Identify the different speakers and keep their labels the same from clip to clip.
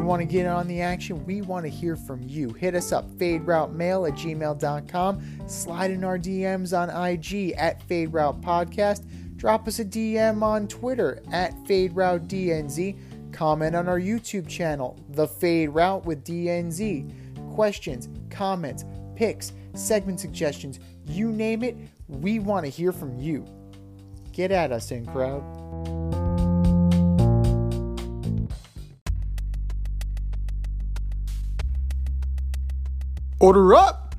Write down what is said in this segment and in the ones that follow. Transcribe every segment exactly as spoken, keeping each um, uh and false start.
Speaker 1: You want to get on the action? We want to hear from you. Hit us up, faderoutemail at gmail dot com. Slide in our D Ms on I G at faderoutepodcast. Drop us a D M on Twitter at faderoutednz. Comment on our YouTube channel, The Fade Route with D N Z. Questions, comments, picks, segment suggestions, you name it, we want to hear from you. Get at us, in crowd. Order up!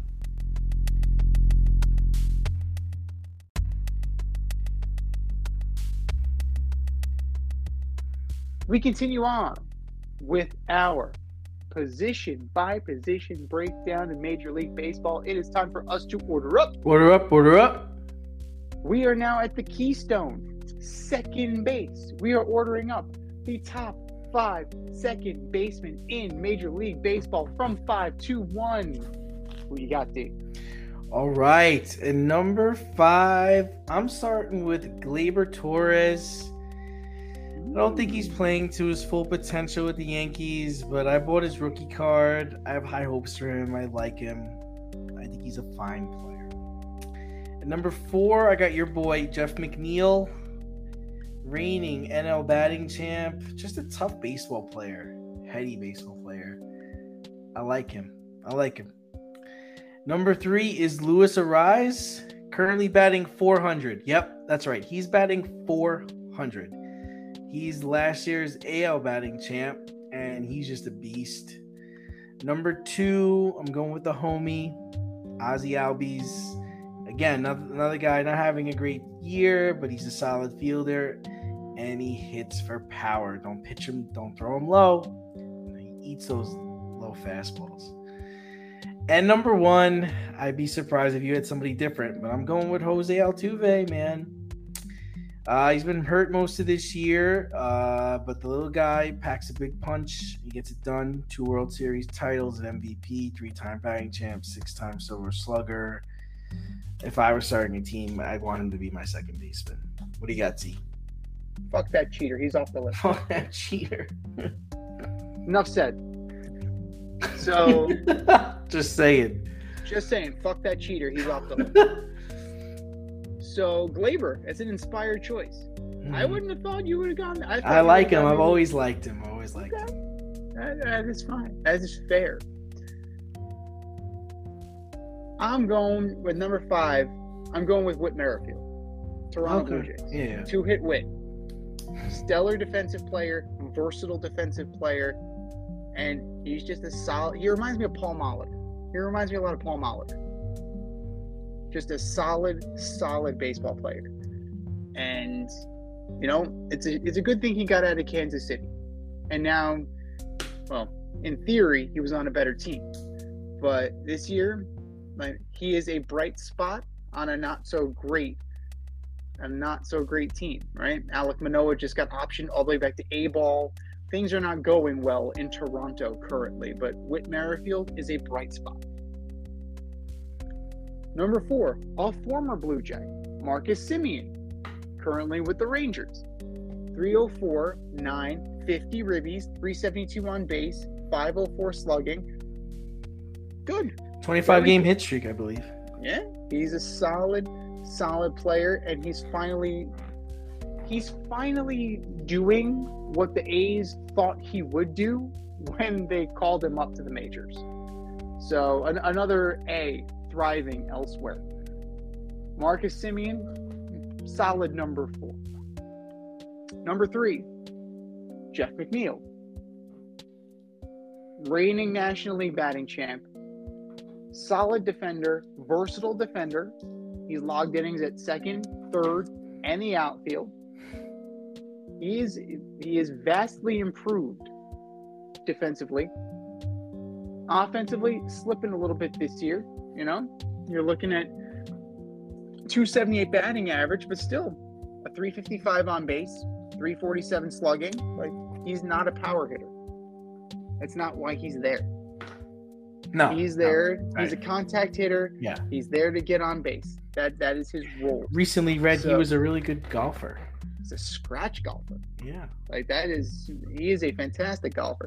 Speaker 2: We continue on with our position by position breakdown in Major League Baseball. It is time for us to order up.
Speaker 3: Order up, order up.
Speaker 2: We are now at the Keystone, second base. We are ordering up the top five second basemen in Major League Baseball from five to one. Who you got, D?
Speaker 3: All right. And number five, I'm starting with Gleyber Torres. I don't think he's playing to his full potential with the Yankees, but I bought his rookie card. I have high hopes for him. I like him. I think he's a fine player. At number four, I got your boy, Jeff McNeil, reigning N L batting champ. Just a tough baseball player, heady baseball player. I like him. I like him. Number three is Luis Ariz, currently batting four hundred. Yep, that's right. He's batting four hundred. He's last year's A L batting champ, and he's just a beast. Number two, I'm going with the homie, Ozzie Albies. Again, another guy not having a great year, but he's a solid fielder, and he hits for power. Don't pitch him, don't throw him low. He eats those low fastballs. And number one, I'd be surprised if you had somebody different, but I'm going with Jose Altuve, man. Uh, he's been hurt most of this year, uh, but the little guy packs a big punch. He gets it done. Two World Series titles, an M V P, three-time batting champ, six-time Silver Slugger. If I were starting a team, I'd want him to be my second baseman. What do you got, T?
Speaker 2: Fuck that cheater. He's off the list.
Speaker 3: Fuck that cheater.
Speaker 2: Enough said. So,
Speaker 3: just saying.
Speaker 2: Just saying. Fuck that cheater. He's off the list. So, Gleyber, as an inspired choice. Mm. I wouldn't have thought you would have gone. I,
Speaker 3: I like him. I've always liked him. Always liked
Speaker 2: okay.
Speaker 3: him.
Speaker 2: That, that is fine. That is fair. I'm going with number five. I'm going with Whit Merrifield. Toronto
Speaker 3: okay.
Speaker 2: Blue Jays.
Speaker 3: Yeah.
Speaker 2: Two-hit Whit. Stellar defensive player, versatile defensive player, and he's just a solid. He reminds me of Paul Molitor. He reminds me a lot of Paul Molitor. Just a solid, solid baseball player. And, you know, it's a it's a good thing he got out of Kansas City. And now, well, in theory, he was on a better team. But this year, like, he is a bright spot on a not so great, a not so great team, right? Alek Manoah just got optioned all the way back to A-ball. Things are not going well in Toronto currently, but Whit Merrifield is a bright spot. Number four, a former Blue Jay, Marcus Semien, currently with the Rangers. three oh four, nine fifty ribbies, three seventy-two on base, five oh four slugging. Good.
Speaker 3: twenty-five game hit streak, I believe.
Speaker 2: Yeah, he's a solid, solid player, and he's finally, he's finally doing what the A's thought he would do when they called him up to the majors. So an, another A thriving elsewhere. Marcus Semien, solid number four. Number three, Jeff McNeil, reigning National League batting champ, solid defender, versatile defender. He's logged innings at second, third, and the outfield. He is he is vastly improved defensively. Offensively, slipping a little bit this year. You know, you're looking at two seventy-eight batting average, but still a three fifty-five on base, three forty-seven slugging. Like, he's not a power hitter. That's not why he's there.
Speaker 3: No,
Speaker 2: he's there.
Speaker 3: No, right.
Speaker 2: He's a contact hitter.
Speaker 3: Yeah,
Speaker 2: he's there to get on base. That that is his role.
Speaker 3: Recently read
Speaker 2: so,
Speaker 3: he was a really good golfer.
Speaker 2: He's a scratch golfer.
Speaker 3: Yeah,
Speaker 2: like that is he is a fantastic golfer.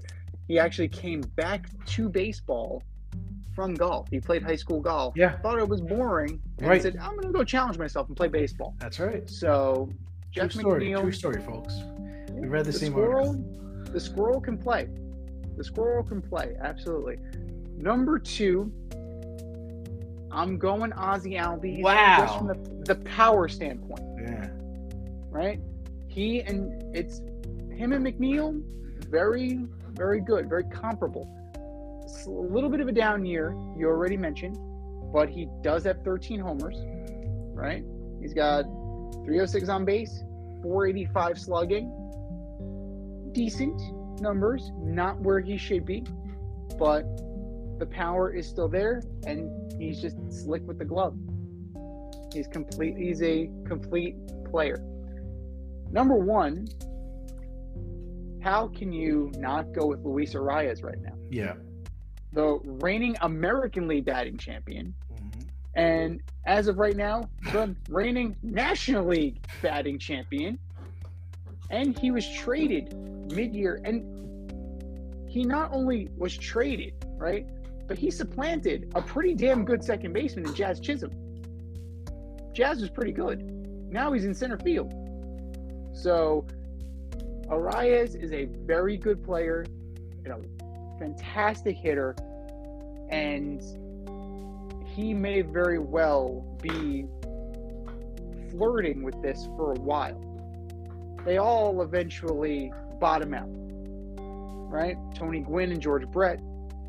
Speaker 2: he actually came back to baseball from golf. He played high school golf.
Speaker 3: Yeah.
Speaker 2: Thought it was boring, and
Speaker 3: Right.
Speaker 2: said, "I'm going to go challenge myself and play baseball."
Speaker 3: That's right.
Speaker 2: So, Jeff
Speaker 3: True story.
Speaker 2: McNeil,
Speaker 3: True story, folks. We read the,
Speaker 2: the
Speaker 3: same
Speaker 2: squirrel,
Speaker 3: article.
Speaker 2: the squirrel can play. The squirrel can play, absolutely. Number two, I'm going Ozzie Albies.
Speaker 3: Wow.
Speaker 2: Just from the, the power standpoint,
Speaker 3: Yeah.
Speaker 2: right? He and it's him and McNeil, very, very good, very comparable. It's a little bit of a down year, you already mentioned, but he does have thirteen homers, right? He's got three oh six on base, four eighty-five slugging. Decent numbers, not where he should be, but the power is still there, and he's just slick with the glove. He's complete. He's a complete player. Number one, how can you not go with Luis Arias right now?
Speaker 3: Yeah.
Speaker 2: The reigning American League batting champion,
Speaker 3: Mm-hmm.
Speaker 2: and as of right now, the reigning National League batting champion. And he was traded mid-year, and he not only was traded, right, but he supplanted a pretty damn good second baseman in Jazz Chisholm. Jazz was pretty good. Now he's in center field. So Arias is a very good player and a fantastic hitter, and he may very well be flirting with this for a while. They all eventually bottom out, right? Tony Gwynn and George Brett.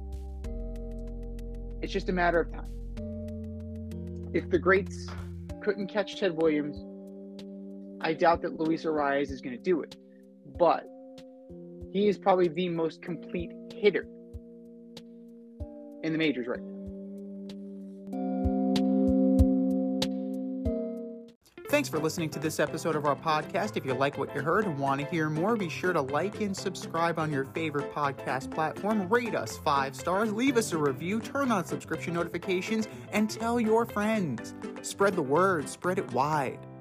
Speaker 2: It's just a matter of time. If the greats couldn't catch Ted Williams, I doubt that Luis Arias is going to do it. But he is probably the most complete hitter in the majors right now.
Speaker 1: Thanks for listening to this episode of our podcast. If you like what you heard and want to hear more, be sure to like and subscribe on your favorite podcast platform. Rate us five stars, leave us a review, turn on subscription notifications, and tell your friends. Spread the word, spread it wide.